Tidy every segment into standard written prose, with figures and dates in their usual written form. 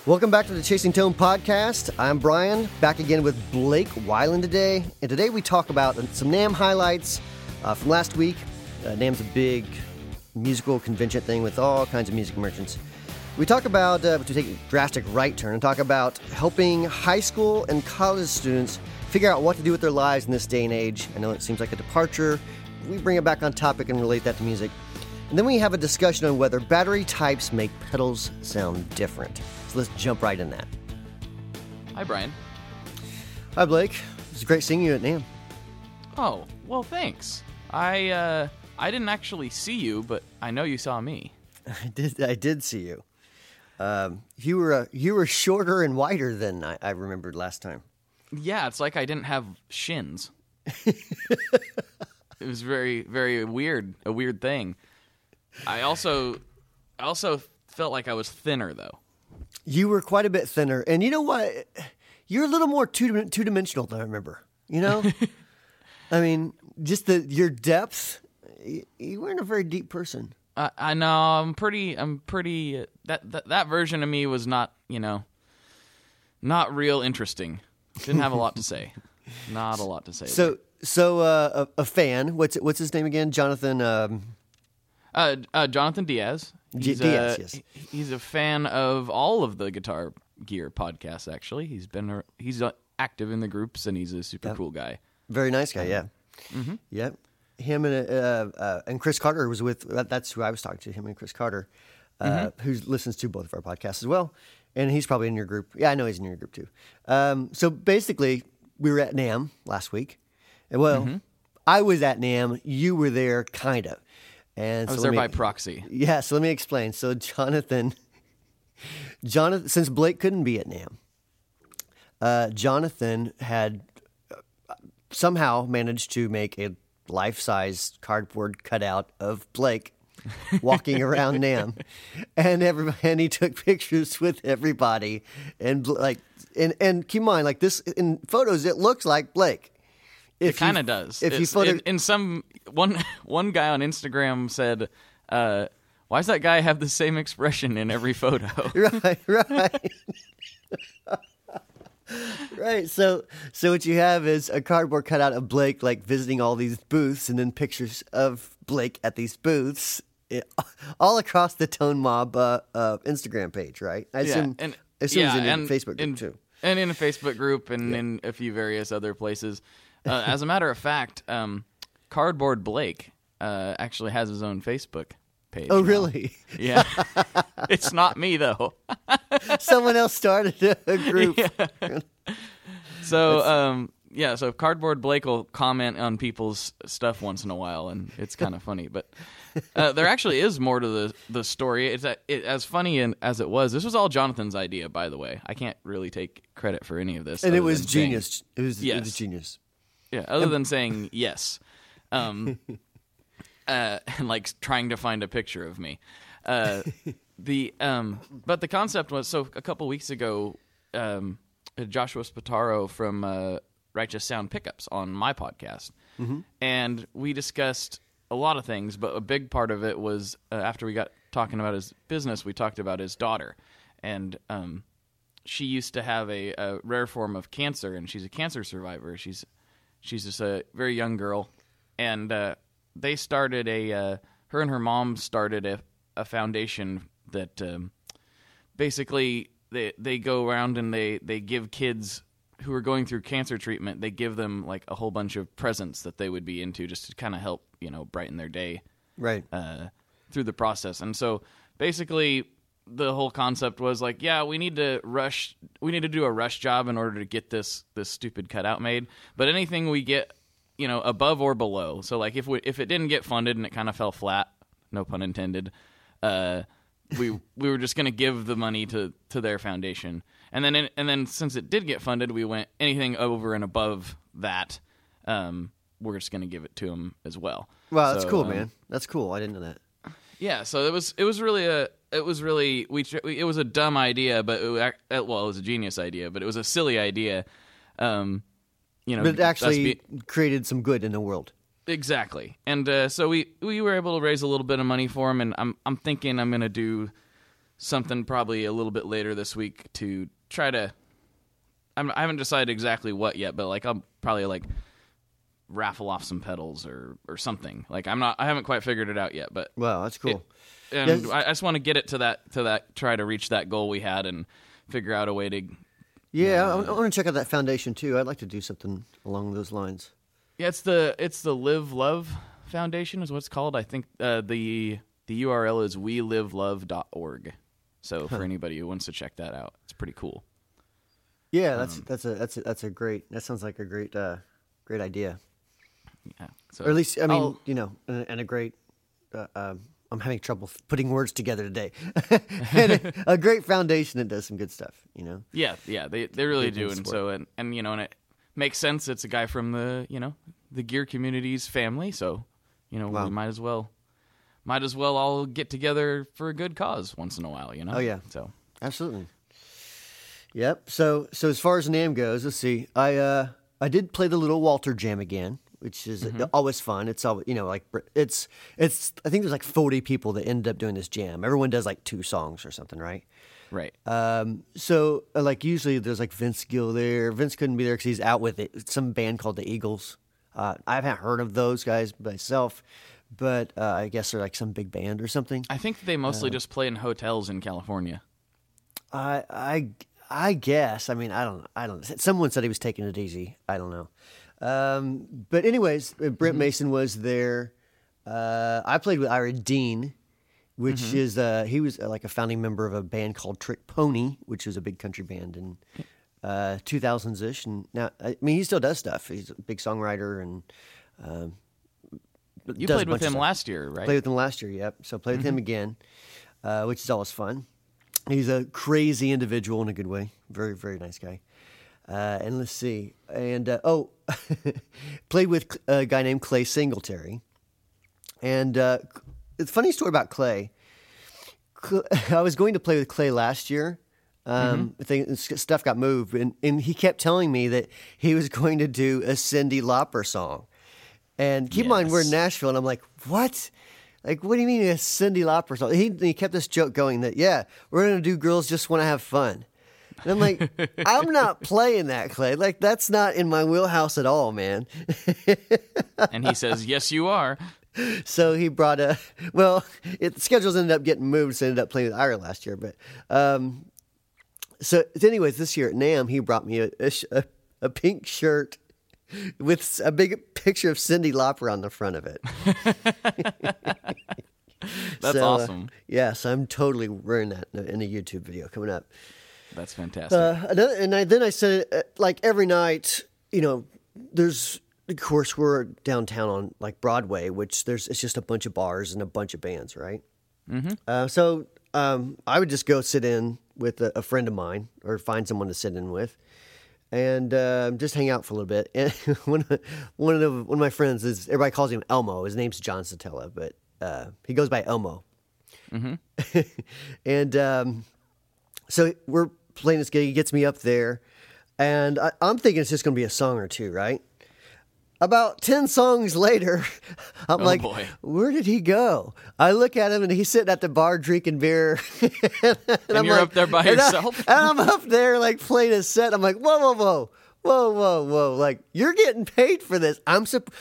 Welcome back to the Chasing Tone podcast. I'm Brian, back again with Blake Weiland today. And today we talk about some NAMM highlights from last week. NAMM's a big musical convention thing with all kinds of music merchants. We talk about, to take a drastic right turn, and talk about helping high school and college students figure out what to do with their lives in this day and age. I know it seems like a departure. We bring it back on topic and relate that to music. And then we have a discussion on whether battery types make pedals sound different. So let's jump right in that. Hi, Brian. Hi, Blake. It's great seeing you at NAMM. Oh, well, thanks. I didn't actually see you, but I know you saw me. I did see you. You were shorter and wider than I remembered last time. Yeah, it's like I didn't have shins. It was very, very weird. A weird thing. I also felt like I was thinner, though. You were quite a bit thinner, and you know what? You're a little more two-dimensional than I remember. You know, I mean, just your depth. You weren't a very deep person. I know. I'm pretty. That version of me was not real interesting. Didn't have a lot to say. Not a lot to say. So a fan. What's his name again? Jonathan. Jonathan Diaz. Diaz, yes. He's a fan of all of the Guitar Gear podcasts. Actually, he's active in the groups, and he's a super cool guy. Very nice guy. Yeah. Mm-hmm. Yep. Him and Chris Carter was with. That's who I was talking to. Him and Chris Carter, who listens to both of our podcasts as well, and he's probably in your group. Yeah, I know he's in your group too. So basically, we were at NAMM last week, and I was at NAMM. You were there, kind of. And I was there by proxy. Yeah, so let me explain. So Jonathan, since Blake couldn't be at NAMM, Jonathan had somehow managed to make a life-size cardboard cutout of Blake walking around NAMM, and he took pictures with everybody, and keep in mind, like this in photos, it looks like Blake. It kind of does. In some one guy on Instagram said, "Why does that guy have the same expression in every photo?" Right. Right. So what you have is a cardboard cutout of Blake, like visiting all these booths, and then pictures of Blake at these booths, all across the Tone Mob Instagram page, right? I assume it's in a Facebook group too, and in a Facebook group, and in a few various other places. As a matter of fact, Cardboard Blake actually has his own Facebook page. Oh, now. Really? Yeah. It's not me, though. Someone else started a group. Yeah. So Cardboard Blake will comment on people's stuff once in a while, and it's kind of funny. But there actually is more to the story. It's as funny as it was. This was all Jonathan's idea, by the way. I can't really take credit for any of this. And it was genius. It was genius. Yeah, other than saying yes, and like trying to find a picture of me. But the concept was, so a couple weeks ago, Joshua Spataro from Righteous Sound Pickups on my podcast, and we discussed a lot of things, but a big part of it was after we got talking about his business, we talked about his daughter, and she used to have a rare form of cancer, and she's a cancer survivor. She's just a very young girl, and they started her and her mom started a foundation that basically they go around and they give kids who are going through cancer treatment, they give them like a whole bunch of presents that they would be into just to kind of help, brighten their day right through the process. And so basically the whole concept was like, yeah, we need to do a rush job in order to get this stupid cutout made. But anything we get, above or below. So like if it didn't get funded and it kind of fell flat, no pun intended, we were just going to give the money to their foundation. And then since it did get funded, we went anything over and above that, we're just going to give it to them as well. Wow, that's cool, man. That's cool. I didn't know that. Yeah, so it was a dumb idea, but it was a genius idea, but it was a silly idea. But it actually created some good in the world. Exactly. And so we were able to raise a little bit of money for him, and I'm thinking I'm going to do something probably a little bit later this week to try to. I haven't decided exactly what yet, but like I'll probably like raffle off some pedals or something. Like I haven't quite figured it out yet, but wow, that's cool. And I just want to get it to that, try to reach that goal we had and figure out a way to. Yeah, I want to check out that foundation too. I'd like to do something along those lines. Yeah, it's the Live Love Foundation is what it's called. I think the URL is welivelove.org. So for anybody who wants to check that out, it's pretty cool. Yeah, that's a great. That sounds like a great idea. Yeah. So or at least, I mean, and a great. I'm having trouble putting words together today. And a great foundation that does some good stuff. Yeah, they really do, and so and and it makes sense. It's a guy from the gear community's family, so Wow. we might as well all get together for a good cause once in a while. Oh yeah, so absolutely. Yep. So as far as NAMM goes, let's see. I did play the Little Walter Jam again, which is always fun. It's always it's I think there's like 40 people that end up doing this jam. Everyone does like 2 songs or something, right? Right. So like usually there's like Vince Gill there. Vince couldn't be there because he's out with some band called the Eagles. I haven't heard of those guys myself, but I guess they're like some big band or something. I think they mostly just play in hotels in California. I guess. I mean, I don't. Someone said he was taking it easy. I don't know. But anyways, Brent Mason was there. I played with Ira Dean, which is he was like a founding member of a band called Trick Pony, which was a big country band in 2000s ish. And now, I mean, he still does stuff. He's a big songwriter and. You played with him last year, right? Played with him last year. Yep. So played with him again, which is always fun. He's a crazy individual in a good way. Very, very nice guy. And let's see. And, played with a guy named Clay Singletary. And it's a funny story about Clay. I was going to play with Clay last year. Stuff got moved. And he kept telling me that he was going to do a Cyndi Lauper song. And keep in mind, we're in Nashville. And I'm like, what? Like, what do you mean a Cyndi Lauper song? He kept this joke going that, we're going to do Girls Just Want to Have Fun. And I'm like, I'm not playing that, Clay. Like, that's not in my wheelhouse at all, man. And he says, yes, you are. So he brought the schedules ended up getting moved, so I ended up playing with Ira last year. But so anyways, this year at NAMM, he brought me a pink shirt with a big picture of Cyndi Lauper on the front of it. That's awesome. So I'm totally wearing that in a YouTube video coming up. That's fantastic. Then I said, like every night, there's, of course, we're downtown on like Broadway, which it's just a bunch of bars and a bunch of bands, right? Mm-hmm. So I would just go sit in with a friend of mine or find someone to sit in with. And just hang out for a little bit. And one of my friends is, everybody calls him Elmo. His name's John Sotella, but he goes by Elmo. Mm-hmm. And so we're playing this gig. He gets me up there, and I'm thinking it's just going to be a song or two, right? About 10 songs later, I'm like, boy. Where did he go? I look at him, and he's sitting at the bar drinking beer. and I'm you're like, up there by yourself? And I'm up there, like, playing a set. I'm like, whoa. Like, you're getting paid for this. I'm supposed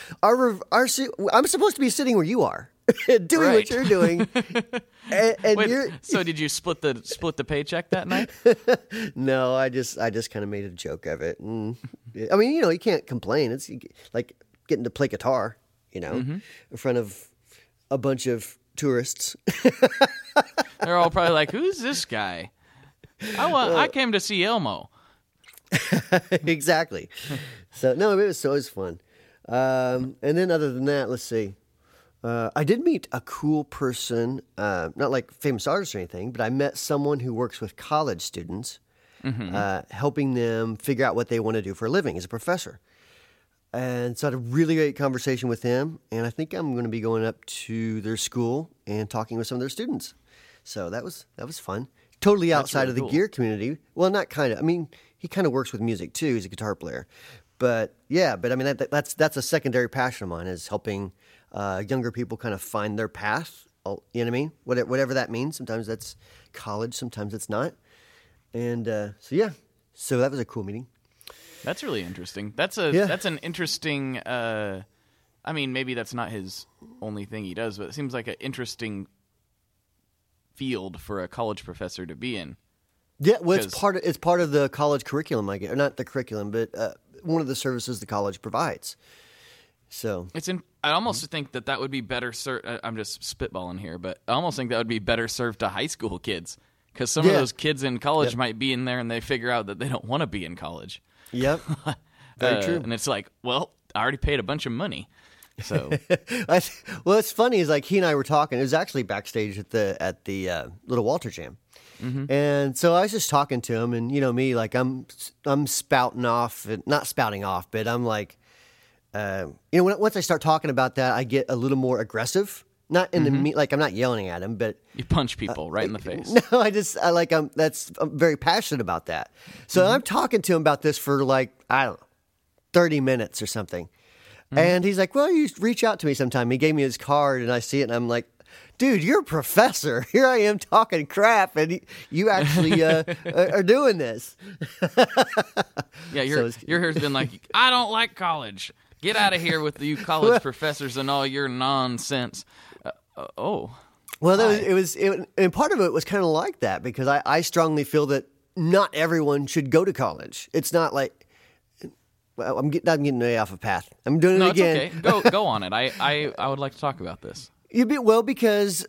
to be sitting where you are, doing what you're doing. And Wait, so did you split the paycheck that night? No, I just kind of made a joke of it. And, I mean, you can't complain. It's like getting to play guitar, in front of a bunch of tourists. They're all probably like, "Who's this guy? I came to see Elmo." Exactly. So no, it was fun. And then other than that, let's see. I did meet a cool person, not like famous artist or anything, but I met someone who works with college students, helping them figure out what they want to do for a living as a professor. And so I had a really great conversation with him, and I think I'm going to be going up to their school and talking with some of their students. So that was fun. Totally outside of the gear community. Well, not kind of. I mean, he kind of works with music too. He's a guitar player. But I mean, that's a secondary passion of mine, is helping younger people kind of find their path You know what I mean? Whatever that means. Sometimes that's college, sometimes it's not. And so that was a cool meeting. That's really interesting. That's an interesting. I mean, maybe that's not his only thing he does, but it seems like an interesting field for a college professor to be in. Yeah, well, it's part of the college curriculum, I guess, or not the curriculum, but one of the services the college provides. So I almost think that would be better served. I'm just spitballing here, but I almost think that would be better served to high school kids, because some of those kids in college might be in there and they figure out that they don't want to be in college. Yep, very true. And it's like, well, I already paid a bunch of money. So, well, it's funny is like he and I were talking. It was actually backstage at the Little Walter Jam, and so I was just talking to him, and you know me, like I'm spouting off, not spouting off, but I'm like, once I start talking about that, I get a little more aggressive. Not in the like I'm not yelling at him, but you punch people right in the face. No, I'm very passionate about that. So I'm talking to him about this for like I don't know, 30 minutes or something. And he's like, well, you reach out to me sometime. He gave me his card, and I see it, and I'm like, dude, you're a professor. Here I am talking crap, and you actually are doing this. Yeah, your hair's been like, I don't like college. Get out of here with you college professors and all your nonsense. Well, and part of it was kind of like that, because I strongly feel that not everyone should go to college. It's not like, well, I'm getting way off a path. I'm doing it again. It's okay. Go on it. I would like to talk about this. Because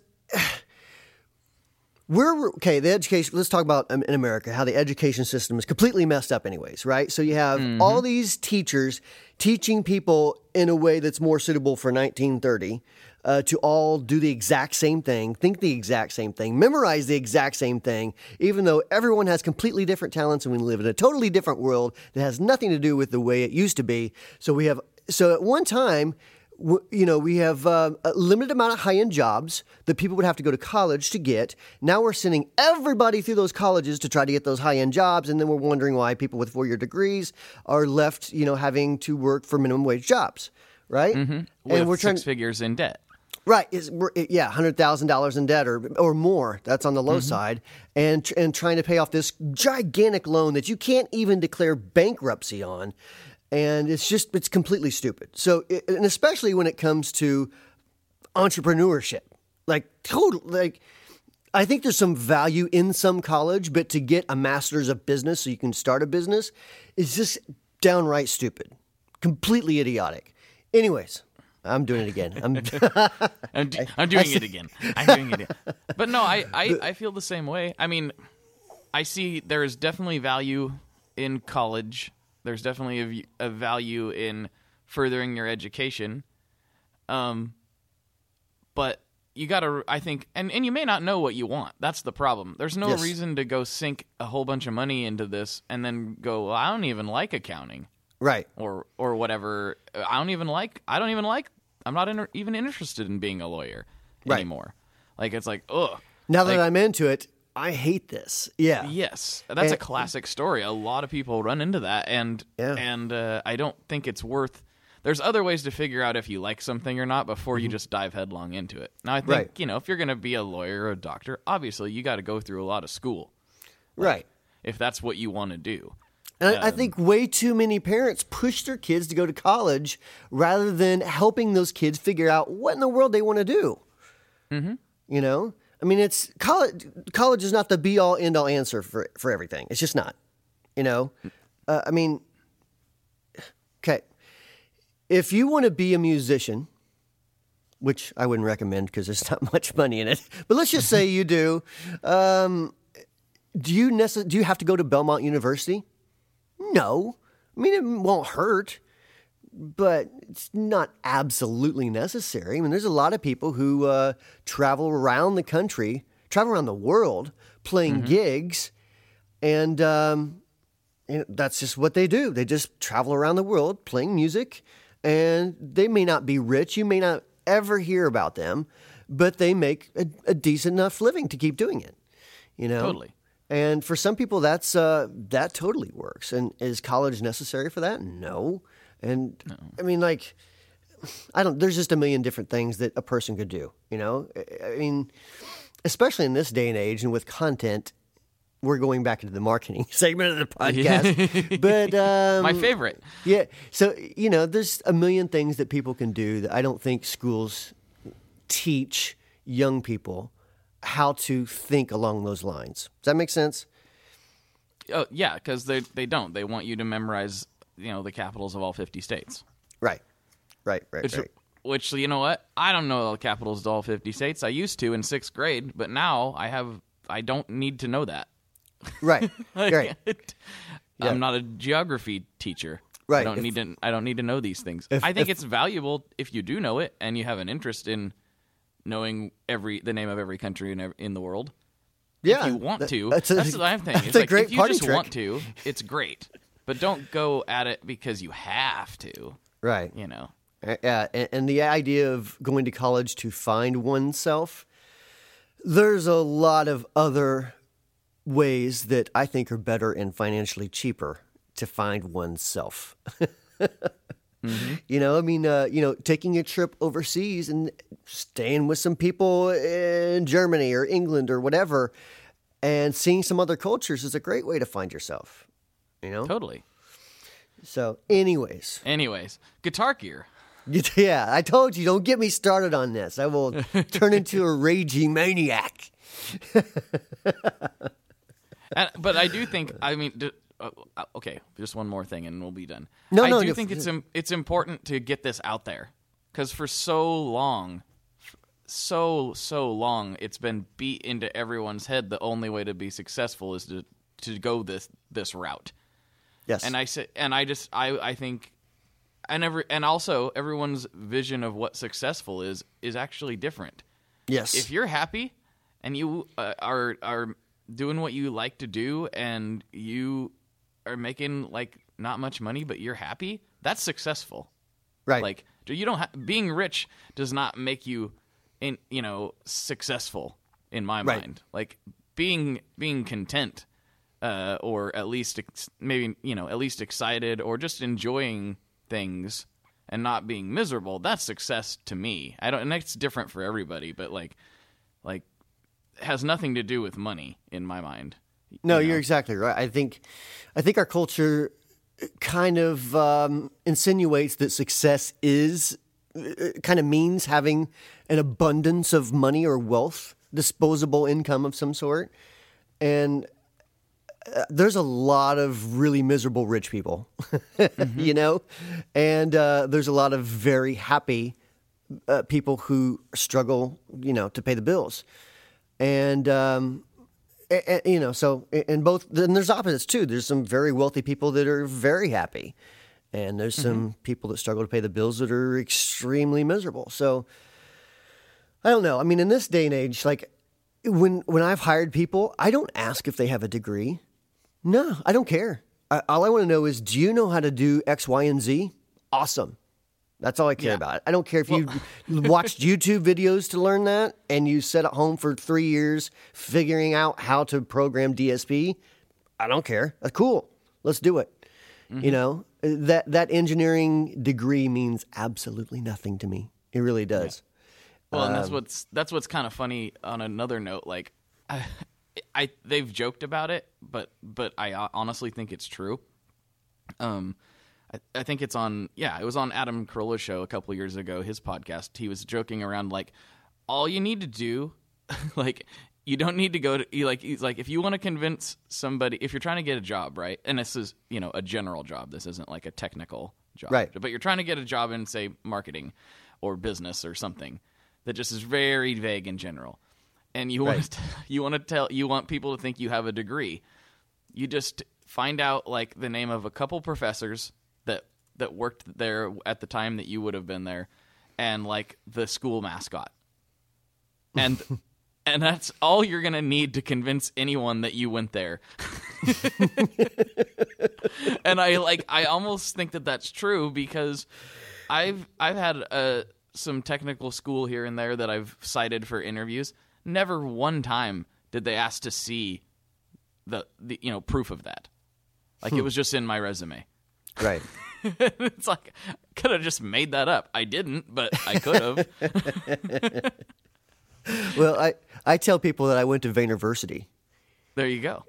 the education. Let's talk about in America how the education system is completely messed up, anyways, right? So you have all these teachers teaching people in a way that's more suitable for 1930. To all do the exact same thing, think the exact same thing, memorize the exact same thing, even though everyone has completely different talents and we live in a totally different world that has nothing to do with the way it used to be. So at one time, we have a limited amount of high-end jobs that people would have to go to college to get. Now we're sending everybody through those colleges to try to get those high-end jobs, and then we're wondering why people with 4-year degrees are left, having to work for minimum wage jobs, right? And we're 6 figures in debt. Right, $100,000 in debt or more. That's on the low side, and trying to pay off this gigantic loan that you can't even declare bankruptcy on, and it's completely stupid. So, and especially when it comes to entrepreneurship, I think there's some value in some college, but to get a master's of business so you can start a business is just downright stupid, completely idiotic. Anyways. I'm doing it again. I'm doing it again. I'm doing it again. But no, I feel the same way. I mean, I see there is definitely value in college. There's definitely a value in furthering your education. But you gotta, I think, and you may not know what you want. That's the problem. There's no reason to go sink a whole bunch of money into this and then go, well, I don't even like accounting. Right. Or whatever. I'm not even interested in being a lawyer anymore. Like, it's like, ugh. Now that I'm into it, I hate this. Yeah. Yes. That's a classic story. A lot of people run into that. And I don't think it's worth. There's other ways to figure out if you like something or not before you just dive headlong into it. Now, I think, if you're going to be a lawyer or a doctor, obviously you got to go through a lot of school. Right. If that's what you want to do. And I think way too many parents push their kids to go to college rather than helping those kids figure out what in the world they want to do. I mean, it's college. College is not the be-all, end-all answer for everything. It's just not. I mean, okay. If you want to be a musician, which I wouldn't recommend because there's not much money in it, but let's just say you do. Do you have to go to Belmont University? No. I mean, it won't hurt, but it's not absolutely necessary. I mean, there's a lot of people who travel around the country, travel around the world, playing gigs, and that's just what they do. They just travel around the world playing music, and they may not be rich. You may not ever hear about them, but they make a decent enough living to keep doing it. Totally. And for some people, that totally works. And is college necessary for that? No. And no. I mean, like there's just a million different things that a person could do, you know? I mean, especially in this day and age and with content, we're going back into the marketing segment of the podcast. But my favorite. Yeah. So, you know, there's a million things that people can do that I don't think schools teach young people how to think along those lines. Does that make sense? Oh, yeah, because they don't. They want you to memorize, you know, the capitals of all 50 states. Right. Which, you know what? I don't know the capitals of all 50 states. I used to in 6th grade, but now I don't need to know that. Right. Right. Yeah. I'm not a geography teacher. Right. I don't need to know these things. I think it's valuable if you do know it and you have an interest in knowing the name of every country in the world. Yeah. If you want to. That's the I'm thing. That's a great if you party just trick. want to, it's great. But don't go at it because you have to. Right. You know. Yeah, and the idea of going to college to find oneself, there's a lot of other ways that I think are better and financially cheaper to find oneself. Mm-hmm. You know, I mean, taking a trip overseas and staying with some people in Germany or England or whatever and seeing some other cultures is a great way to find yourself, you know? Totally. So, anyways, guitar gear. Yeah, I told you, don't get me started on this. I will turn into a raging maniac. But I do think, I mean, okay, just one more thing and we'll be done. No, I do think it's important to get this out there because for so long, it's been beat into everyone's head the only way to be successful is to go this route. Yes. And I think. And also, everyone's vision of what successful is actually different. Yes. If you're happy and you are doing what you like to do and you are making like not much money but you're happy, that's successful. Right. Like you don't being rich does not make you successful in my mind. Like being content or at least maybe at least excited or just enjoying things and not being miserable, that's success to me. And it's different for everybody, but like has nothing to do with money in my mind. No, you're exactly right. I think our culture kind of insinuates that success kind of means having an abundance of money or wealth, disposable income of some sort. And there's a lot of really miserable rich people, mm-hmm. And there's a lot of very happy people who struggle, to pay the bills. And, so in both, and there's opposites too. There's some very wealthy people that are very happy. And there's some mm-hmm. people that struggle to pay the bills that are extremely miserable. So I don't know. I mean, in this day and age, like when I've hired people, I don't ask if they have a degree. No, I don't care. All I want to know is, do you know how to do X, Y, and Z? Awesome. That's all I care about. I don't care if you watched YouTube videos to learn that and you sat at home for 3 years figuring out how to program DSP. I don't care. That's cool. Let's do it. Mm-hmm. That engineering degree means absolutely nothing to me. It really does. Yeah. Well, and that's what's kind of funny on another note. Like, they've joked about it, but I honestly think it's true. I think it's on. Yeah, it was on Adam Carolla's show a couple years ago. His podcast. He was joking around like, all you need to do, like, you don't need to go to he's like if you want to convince somebody, if you're trying to get a job, right? And this is a general job. This isn't like a technical job, right? But you're trying to get a job in, say, marketing or business or something that just is very vague in general. And you want people to think you have a degree. You just find out like the name of a couple professors that worked there at the time that you would have been there, and like the school mascot, and that's all you're gonna need to convince anyone that you went there. And I almost think that that's true because I've had some technical school here and there that I've cited for interviews. Never one time did they ask to see the proof of that. Like it was just in my resume. Right. It's like, I could have just made that up. I didn't, but I could have. Well, I tell people that I went to Vaynerversity. There you go.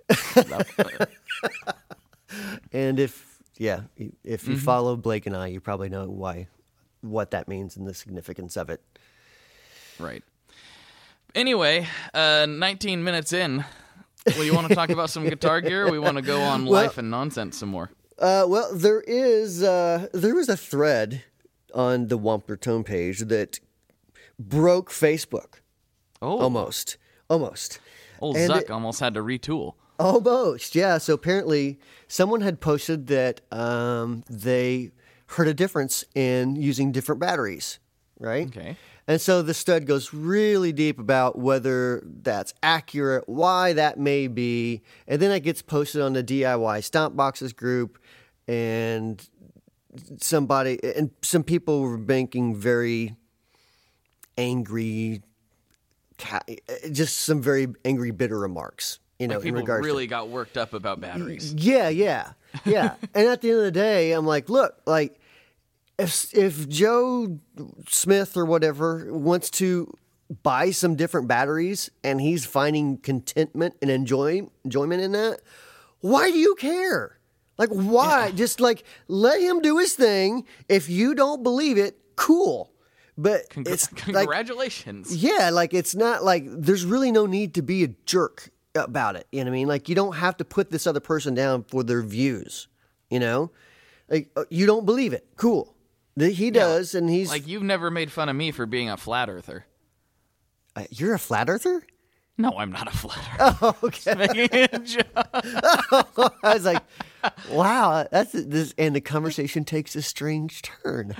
And if you follow Blake and I, you probably know what that means and the significance of it. Right. Anyway, 19 minutes in. Well, you want to talk about some guitar gear? Or we want to go on life and nonsense some more. Well, there was a thread on the Wampler Tone page that broke Facebook. Oh, Almost. Old And Zuck almost had to retool. Almost, yeah. So apparently someone had posted that they heard a difference in using different batteries, right? Okay. And so the stud goes really deep about whether that's accurate, why that may be, and then it gets posted on the DIY Stomp Boxes group, and some people were making very angry, just some very angry, bitter remarks. You know, Like people in regards really got worked up about batteries. Yeah. And at the end of the day, I'm like, look, like if Joe Smith or whatever wants to buy some different batteries and he's finding contentment and enjoyment in that, why do you care? Like, why? Yeah. Just like let him do his thing. If you don't believe it, cool. But it's congratulations. Like, yeah, like it's not like there's really no need to be a jerk about it. You know what I mean? Like you don't have to put this other person down for their views. You know, like you don't believe it. Cool. He does, and he's like you've never made fun of me for being a flat earther. You're a flat earther? No, I'm not a flat earther. Oh, okay. Making a joke. I was like, wow, that's this, and the conversation takes a strange turn.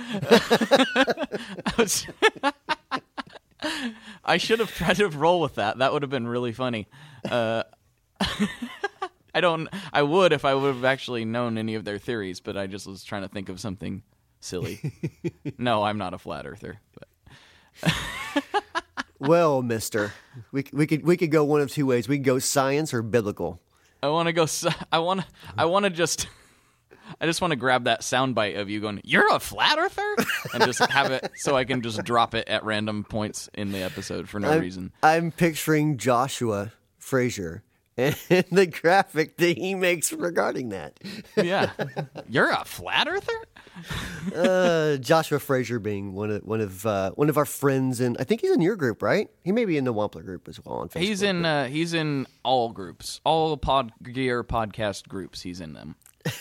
I should have tried to roll with that. That would have been really funny. I would if I would have actually known any of their theories, but I just was trying to think of something silly. No, I'm not a flat earther. But. Well, mister, we could go one of two ways. We could go science or biblical. I want to go. I just want to grab that soundbite of you going, "You're a flat earther," and just have it so I can just drop it at random points in the episode for no reason. I'm picturing Joshua Frazier and the graphic that he makes regarding that. Yeah, you're a flat earther. Joshua Frazier being one of our friends, and I think he's in your group, right? He may be in the Wampler group as well on Facebook. He's in all groups, all Gear podcast groups. He's in them.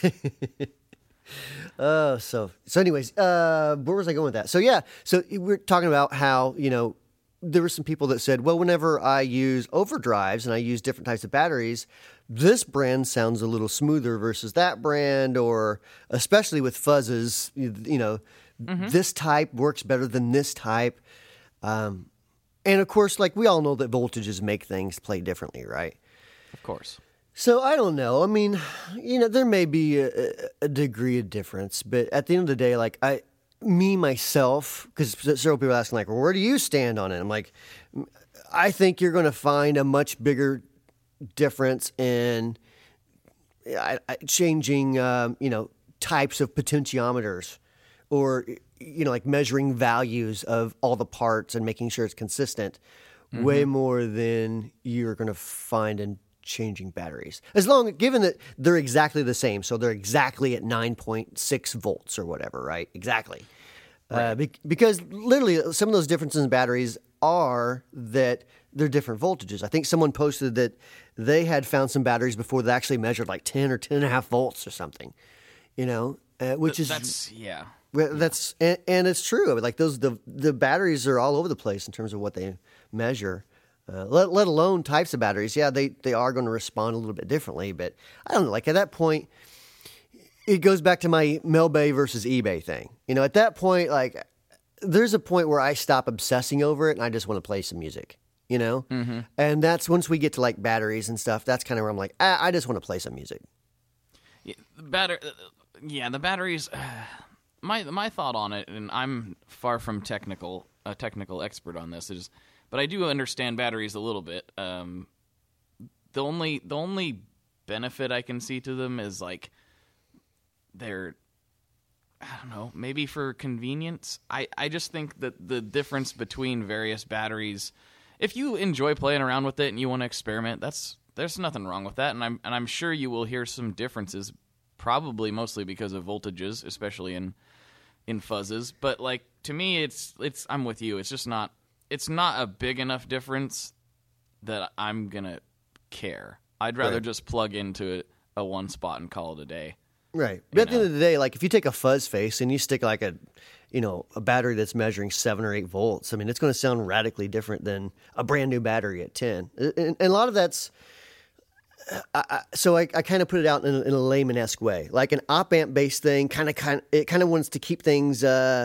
So anyways, where was I going with that? So yeah, so we're talking about how, you know, there were some people that said, well, whenever I use overdrives and I use different types of batteries, this brand sounds a little smoother versus that brand, or especially with fuzzes, you know, this type works better than this type. And of course, like we all know that voltages make things play differently, right? Of course. So I don't know. I mean, you know, there may be a degree of difference, but at the end of the day, like myself, because several people are asking, like, well, where do you stand on it? I'm like, I think you're going to find a much bigger difference in changing, you know, types of potentiometers, or, you know, like measuring values of all the parts and making sure it's consistent, way more than you're going to find in changing batteries, given that they're exactly the same, so they're exactly at 9.6 volts or whatever, right? Exactly. Right. Because literally some of those differences in batteries are that they're different voltages. I think someone posted that they had found some batteries before that actually measured like 10 or 10.5 volts or something, you know, and it's true. Like the batteries are all over the place in terms of what they measure. Let alone types of batteries. Yeah, they are going to respond a little bit differently, but I don't know. Like at that point, it goes back to my Melbay versus eBay thing. You know, at that point, like there's a point where I stop obsessing over it and I just want to play some music. You know, and that's once we get to like batteries and stuff. That's kind of where I'm like, I just want to play some music. Yeah, the batteries. My thought on it, and I'm far from a technical expert on this, is. But I do understand batteries a little bit. The only benefit I can see to them is like they're I don't know, maybe for convenience. I just think that the difference between various batteries, if you enjoy playing around with it and you want to experiment, there's nothing wrong with that. And I'm sure you will hear some differences, probably mostly because of voltages, especially in fuzzes. But like to me, it's I'm with you. It's just not a big enough difference that I'm gonna care. I'd rather just plug into a one spot and call it a day. Right. But at the end of the day, like if you take a fuzz face and you stick like a battery that's measuring 7 or 8 volts, I mean, it's going to sound radically different than a brand new battery at 10. And a lot of that's, so I kind of put it out in a layman-esque way, like an op-amp based thing. It kind of wants to keep things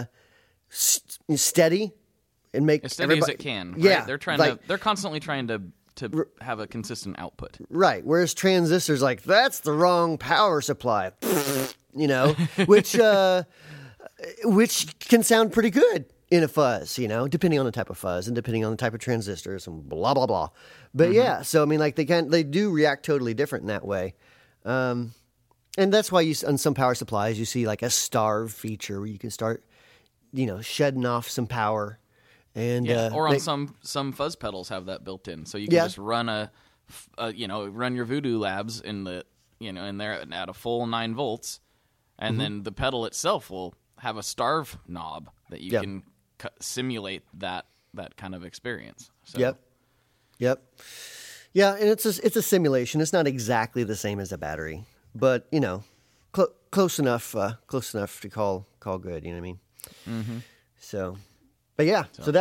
steady and make as steady as it can. Right? Yeah, they're constantly trying to have a consistent output. Right. Whereas transistors, like, that's the wrong power supply, which can sound pretty good in a fuzz, depending on the type of fuzz and depending on the type of transistors and blah, blah, blah. But yeah, so I mean, like they do react totally different in that way. And that's why on some power supplies, you see like a starve feature where you can start, shedding off some power. And or on some fuzz pedals have that built in, so you can just run run your Voodoo Labs in there at a full 9 volts, and then the pedal itself will have a starve knob that you can simulate that kind of experience. So. Yep. Yeah, and it's a simulation. It's not exactly the same as a battery, but close enough to call good. You know what I mean? Mm-hmm. So. But yeah, so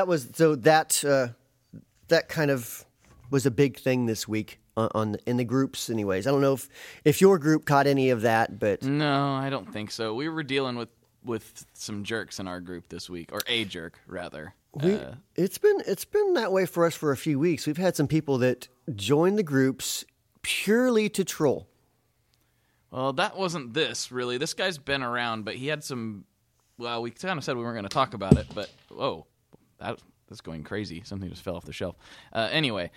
that kind of was a big thing this week in the groups. Anyways, I don't know if your group caught any of that, but no, I don't think so. We were dealing with some jerks in our group this week, or a jerk rather. It's been that way for us for a few weeks. We've had some people that joined the groups purely to troll. Well, that wasn't this really. This guy's been around, but he had some. Well, we kind of said we weren't going to talk about it, but whoa, that's going crazy. Something just fell off the shelf. Anyway,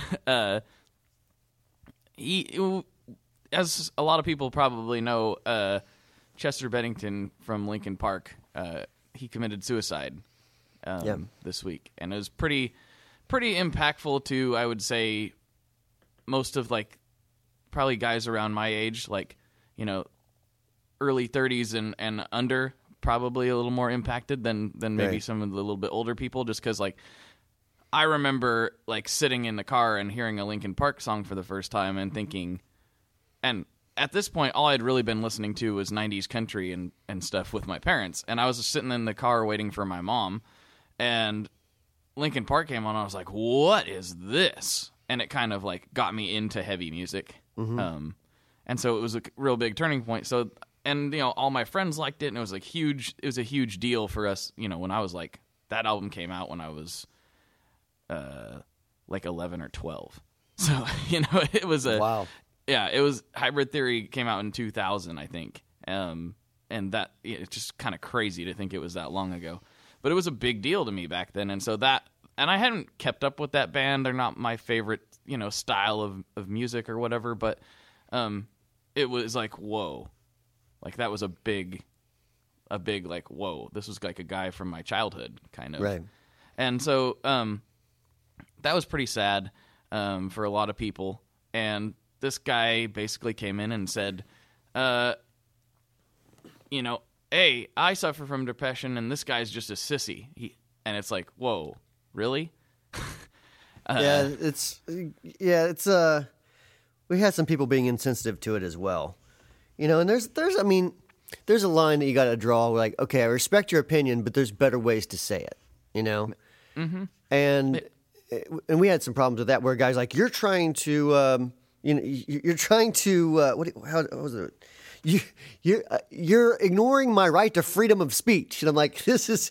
he, as a lot of people probably know, Chester Bennington from Linkin Park, he committed suicide this week, and it was pretty impactful to, I would say, most of like probably guys around my age, like early 30s and under. Probably a little more impacted than maybe some of the little bit older people, just because like I remember like sitting in the car and hearing a Linkin Park song for the first time and thinking, and at this point all I'd really been listening to was 90s country and stuff with my parents, and I was just sitting in the car waiting for my mom, and Linkin Park came on and I was like, what is this? And it kind of like got me into heavy music. And so it was a real big turning point. So and all my friends liked it, and it was a huge deal for us. When I was like, that album came out when I was like 11 or 12. So it was wow. Yeah, it was Hybrid Theory came out in 2000, I think. And that it's just kind of crazy to think it was that long ago, but it was a big deal to me back then. And so and I hadn't kept up with that band. They're not my favorite style of music or whatever, but it was like, whoa. Like that was a big like, whoa, this was like a guy from my childhood kind of. Right. And so that was pretty sad for a lot of people. And this guy basically came in and said, hey, I suffer from depression and this guy's just a sissy. And it's like, whoa, really? It's we had some people being insensitive to it as well. And there's a line that you got to draw. Like, okay, I respect your opinion, but there's better ways to say it. Mm-hmm. And we had some problems with that, where guys like, you're trying to, you're trying to, how was it? You're ignoring my right to freedom of speech, and I'm like, this is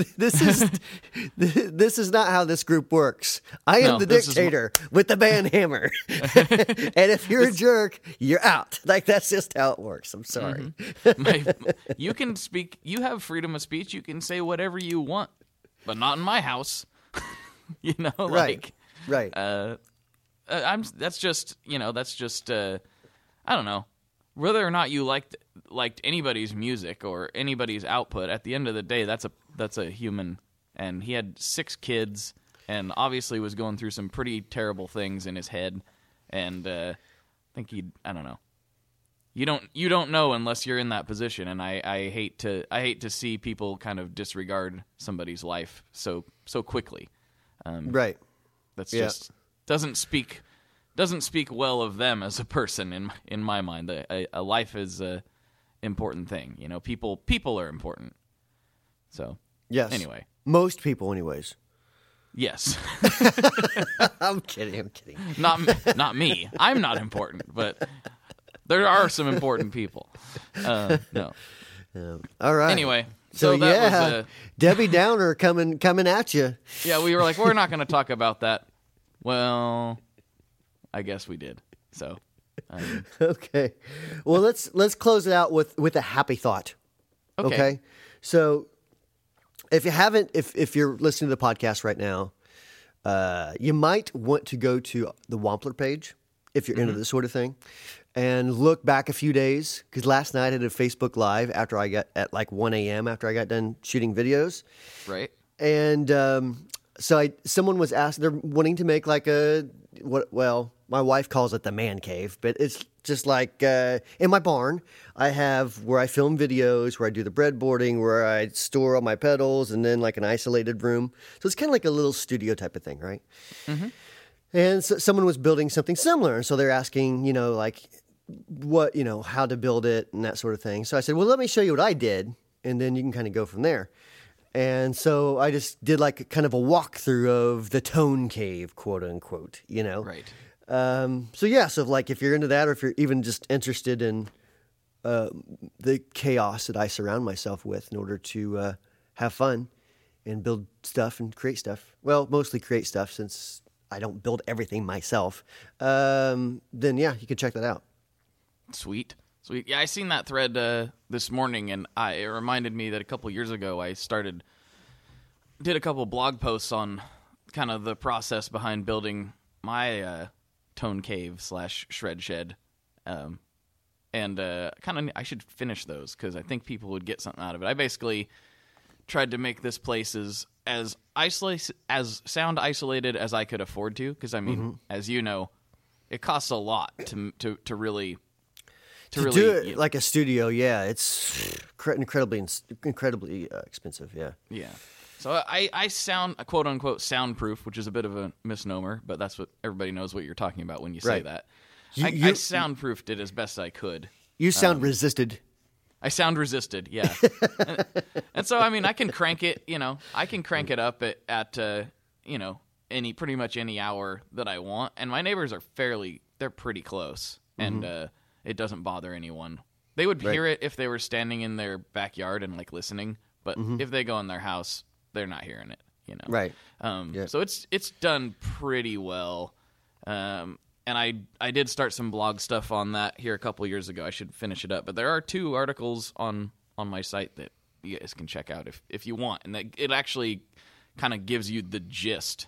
not how this group works. I am the dictator with the band hammer, and if you're a jerk, you're out. Like that's just how it works. I'm sorry. You can speak. You have freedom of speech. You can say whatever you want, but not in my house. Right. That's just I don't know. whether or not you liked anybody's music or anybody's output, at the end of the day, that's a human. And he had 6 kids, and obviously was going through some pretty terrible things in his head. And I think I don't know. You don't know unless you're in that position, and I hate to see people kind of disregard somebody's life so quickly. Right. That's just doesn't speak well of them as a person in my mind. A life is a important thing. You know, people are important. So yes. Anyway, most people, anyways. Yes. I'm kidding. Not me. I'm not important, but there are some important people. No. All right. Anyway, so that was Debbie Downer coming at you. Yeah, we were like, we're not going to talk about that. Well, I guess we did. So, okay. Well, let's close it out with a happy thought. Okay. So, if you're listening to the podcast right now, you might want to go to the Wampler page if you're into this sort of thing, and look back a few days, because last night I did a Facebook Live after I got at like 1 a.m. after I got done shooting videos. Right. And someone was asked, they're wanting to make like my wife calls it the man cave, but it's just like in my barn, I have where I film videos, where I do the breadboarding, where I store all my pedals, and then like an isolated room. So it's kind of like a little studio type of thing, right? Mm-hmm. And so someone was building something similar. And so they're asking, like what, how to build it and that sort of thing. So I said, well, let me show you what I did, and then you can kind of go from there. And so I just did like a kind of a walkthrough of the tone cave, quote unquote, Right. So like if you're into that, or if you're even just interested in the chaos that I surround myself with in order to have fun and build stuff and create stuff. Well, mostly create stuff since I don't build everything myself. Then yeah, you can check that out. Sweet. Yeah, I seen that thread this morning, and it reminded me that a couple years ago I did a couple blog posts on kind of the process behind building my tone cave / shred shed, and I should finish those because I think people would get something out of it. I basically tried to make this place as sound isolated as I could afford to, because I mean, as you know, it costs a lot to really do it like a studio. Yeah, it's incredibly expensive. Yeah. So I sound quote unquote soundproof, which is a bit of a misnomer, but that's what everybody knows what you're talking about when you say that. I soundproofed it as best I could. You sound resisted. I sound resisted, yeah. and so I mean, I can crank it. I can crank it up at pretty much any hour that I want, and my neighbors are they're pretty close, and it doesn't bother anyone. They would hear it if they were standing in their backyard and like listening, but if they go in their house, they're not hearing it. Right. So it's done pretty well. And I did start some blog stuff on that here a couple years ago. I should finish it up. But there are 2 articles on my site that you guys can check out if you want. And it actually kind of gives you the gist,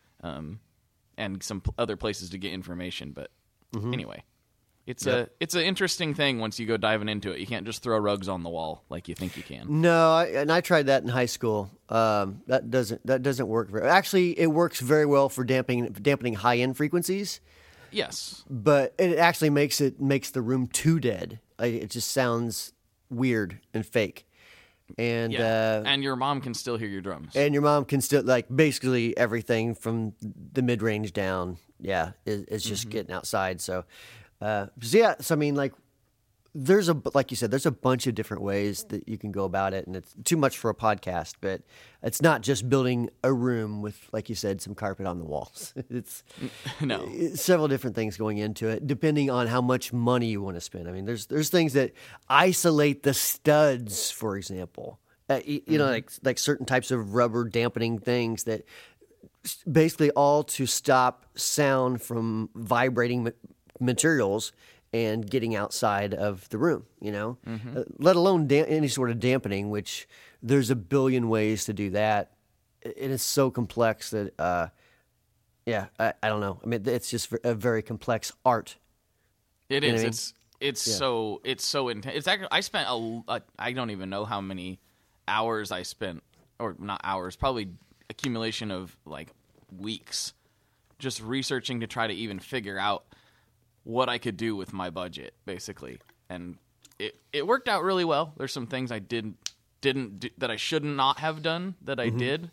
and some other places to get information. But anyway, it's an interesting thing once you go diving into it. You can't just throw rugs on the wall like you think you can. No, I tried that in high school. That doesn't work very. Actually, it works very well for dampening high end frequencies. Yes, but it actually makes the room too dead. Like, it just sounds weird and fake. And and your mom can still hear your drums. And your mom can still, like, basically everything from the mid range down. Yeah, is just getting outside. So I mean, like, like you said, there's a bunch of different ways that you can go about it, and it's too much for a podcast, but it's not just building a room with, like you said, some carpet on the walls. It's several different things going into it, depending on how much money you want to spend. I mean, there's things that isolate the studs, for example. Like certain types of rubber dampening things that basically all to stop sound from vibrating materials and getting outside of the room, let alone any sort of dampening, which there's a billion ways to do that. It is so complex that, I don't know. I mean, it's just a very complex art. It is. I mean? It's so intense. It's actually I spent I don't even know how many hours I spent, or not hours, probably accumulation of like weeks, just researching to try to even figure out what I could do with my budget, basically. And it worked out really well. There's some things I didn't do, that I should not have done that I did.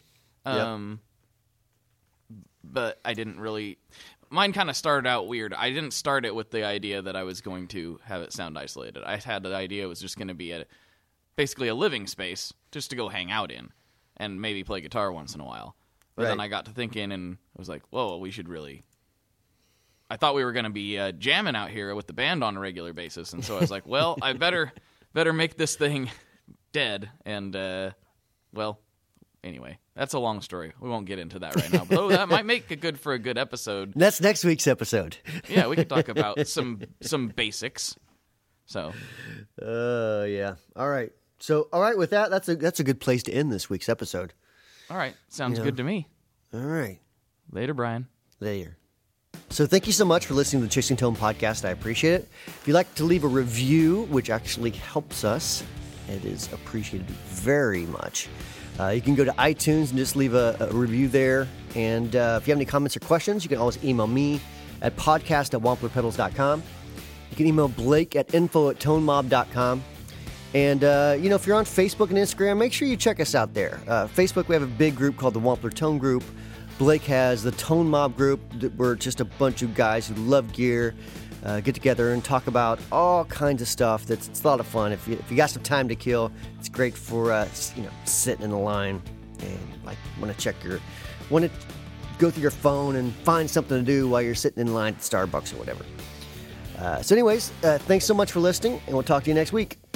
But I didn't really. Mine kind of started out weird. I didn't start it with the idea that I was going to have it sound isolated. I had the idea it was just going to be basically a living space just to go hang out in and maybe play guitar once in a while. But then I got to thinking and I was like, whoa, we should really... I thought we were going to be jamming out here with the band on a regular basis. And so I was like, well, I better make this thing dead. And, well... Anyway, that's a long story. We won't get into that right now. But that might make it good for a good episode. That's next week's episode. Yeah, we could talk about some basics. So, yeah. All right. So, all right. With that, that's a good place to end this week's episode. All right, sounds good to me. All right. Later, Brian. Later. So thank you so much for listening to the Chasing Tone podcast. I appreciate it. If you'd like to leave a review, which actually helps us, it is appreciated very much. You can go to iTunes and just leave a review there. And if you have any comments or questions, you can always email me at podcast@wamplerpedals.com. You can email Blake at info@tonemob.com. And, if you're on Facebook and Instagram, make sure you check us out there. Facebook, we have a big group called the Wampler Tone Group. Blake has the Tone Mob Group. We're just a bunch of guys who love gear, get together and talk about all kinds of stuff. It's a lot of fun. If you got some time to kill, it's great for sitting in the line and want to go through your phone and find something to do while you're sitting in line at Starbucks or whatever. So anyways, thanks so much for listening, and we'll talk to you next week.